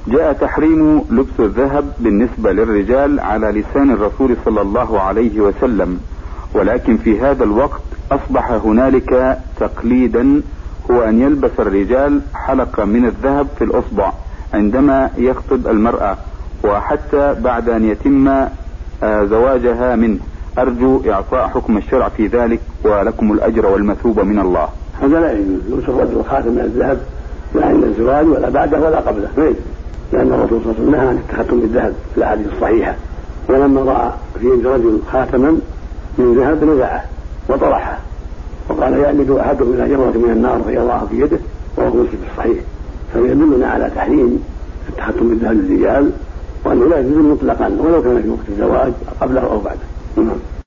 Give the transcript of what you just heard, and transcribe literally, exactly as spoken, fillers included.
جاء تحريم لبس الذهب بالنسبة للرجال على لسان الرسول صلى الله عليه وسلم، ولكن في هذا الوقت أصبح هنالك تقليدا، هو أن يلبس الرجال حلقة من الذهب في الأصبع عندما يخطب المرأة، وحتى بعد أن يتم زواجها منه. أرجو إعطاء حكم الشرع في ذلك، ولكم الأجر والمثوبة من الله. هذا لا يجوز لبس الرجل خاتم من الذهب لا عند الزواج ولا بعده ولا قبله، لأن الرسول صلى الله عليه وسلم نهى عن التختم بالذهب في الأحاديث الصحيحة، ولما رأى في يد رجل خاتما من ذهب نزعه وطرحه وقال يعمد أحدكم إلى جمرة من النار فيضعها في يده، وهو مسلم الصحيح. فيدلنا على تحريم التختم بالذهب للرجال، وأنه لا يجوز مطلقا ولو كان في وقت الزواج قبله أو بعده.